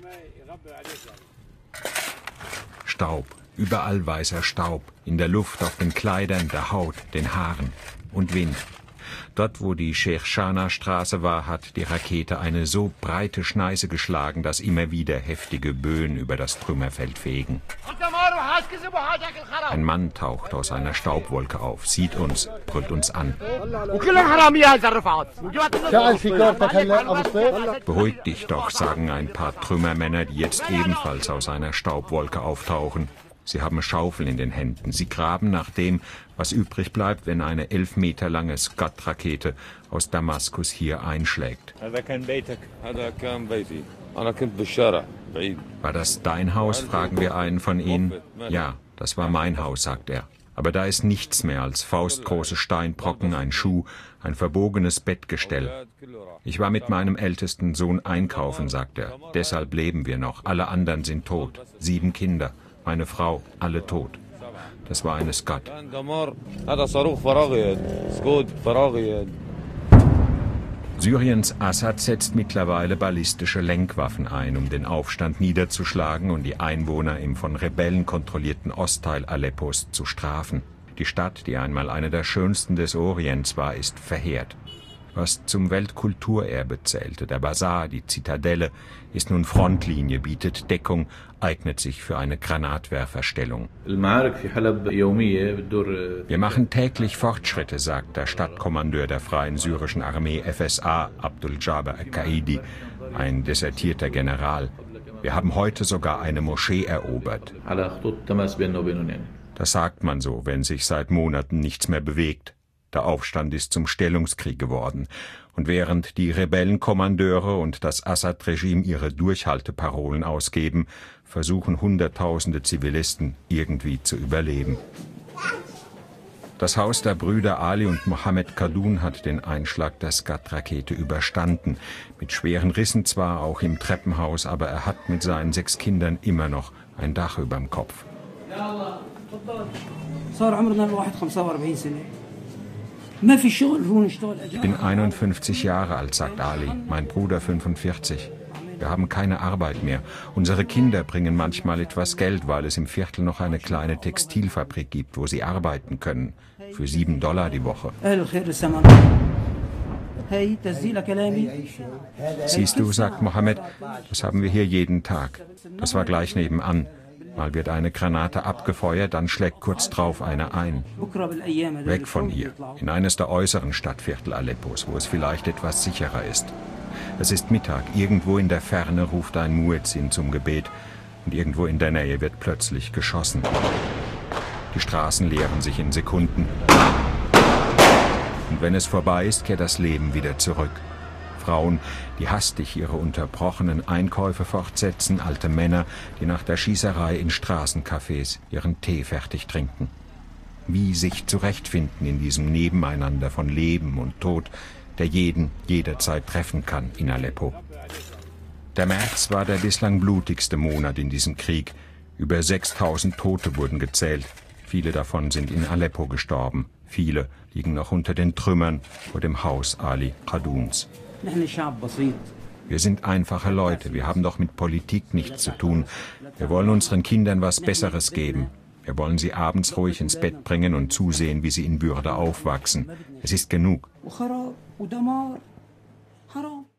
Staub, überall weißer Staub, in der Luft, auf den Kleidern, der Haut, den Haaren und Wind. Dort, wo die Sheikh-Shana-Straße war, hat die Rakete eine so breite Schneise geschlagen, dass immer wieder heftige Böen über das Trümmerfeld fegen. Ein Mann taucht aus einer Staubwolke auf, sieht uns, brüllt uns an. Beruhig dich doch, sagen ein paar Trümmermänner, die jetzt ebenfalls aus einer Staubwolke auftauchen. Sie haben Schaufeln in den Händen. Sie graben nach dem, was übrig bleibt, wenn eine 11 Meter lange Scud-Rakete aus Damaskus hier einschlägt. War das dein Haus, fragen wir einen von ihnen. Ja, das war mein Haus, sagt er. Aber da ist nichts mehr als faustgroße Steinbrocken, ein Schuh, ein verbogenes Bettgestell. Ich war mit meinem ältesten Sohn einkaufen, sagt er. Deshalb leben wir noch. Alle anderen sind tot. 7 Kinder. Meine Frau, alle tot. Das war eine Scud. Syriens Assad setzt mittlerweile ballistische Lenkwaffen ein, um den Aufstand niederzuschlagen und die Einwohner im von Rebellen kontrollierten Ostteil Aleppos zu strafen. Die Stadt, die einmal eine der schönsten des Orients war, ist verheert. Was zum Weltkulturerbe zählte, der Basar, die Zitadelle, ist nun Frontlinie, bietet Deckung, eignet sich für eine Granatwerferstellung. Wir machen täglich Fortschritte, sagt der Stadtkommandeur der Freien Syrischen Armee FSA, Abdul Jaber al-Qaidi, ein desertierter General. Wir haben heute sogar eine Moschee erobert. Das sagt man so, wenn sich seit Monaten nichts mehr bewegt. Der Aufstand ist zum Stellungskrieg geworden. Und während die Rebellenkommandeure und das Assad-Regime ihre Durchhalteparolen ausgeben, versuchen Hunderttausende Zivilisten irgendwie zu überleben. Das Haus der Brüder Ali und Mohammed Khadun hat den Einschlag der Scud-Rakete überstanden. Mit schweren Rissen zwar, auch im Treppenhaus, aber er hat mit seinen 6 Kindern immer noch ein Dach überm Kopf. Ich bin 51 Jahre alt, sagt Ali, mein Bruder 45. Wir haben keine Arbeit mehr. Unsere Kinder bringen manchmal etwas Geld, weil es im Viertel noch eine kleine Textilfabrik gibt, wo sie arbeiten können. Für $7 die Woche. Siehst du, sagt Mohammed, das haben wir hier jeden Tag. Das war gleich nebenan. Mal wird eine Granate abgefeuert, dann schlägt kurz drauf eine ein. Weg von hier, in eines der äußeren Stadtviertel Aleppos, wo es vielleicht etwas sicherer ist. Es ist Mittag, irgendwo in der Ferne ruft ein Muezzin zum Gebet und irgendwo in der Nähe wird plötzlich geschossen. Die Straßen leeren sich in Sekunden. Und wenn es vorbei ist, kehrt das Leben wieder zurück. Frauen, die hastig ihre unterbrochenen Einkäufe fortsetzen, alte Männer, die nach der Schießerei in Straßencafés ihren Tee fertig trinken. Wie sich zurechtfinden in diesem Nebeneinander von Leben und Tod, der jeden jederzeit treffen kann in Aleppo. Der März war der bislang blutigste Monat in diesem Krieg. Über 6000 Tote wurden gezählt. Viele davon sind in Aleppo gestorben. Viele liegen noch unter den Trümmern vor dem Haus Ali Khaduns. Wir sind einfache Leute, wir haben doch mit Politik nichts zu tun. Wir wollen unseren Kindern was Besseres geben. Wir wollen sie abends ruhig ins Bett bringen und zusehen, wie sie in Würde aufwachsen. Es ist genug.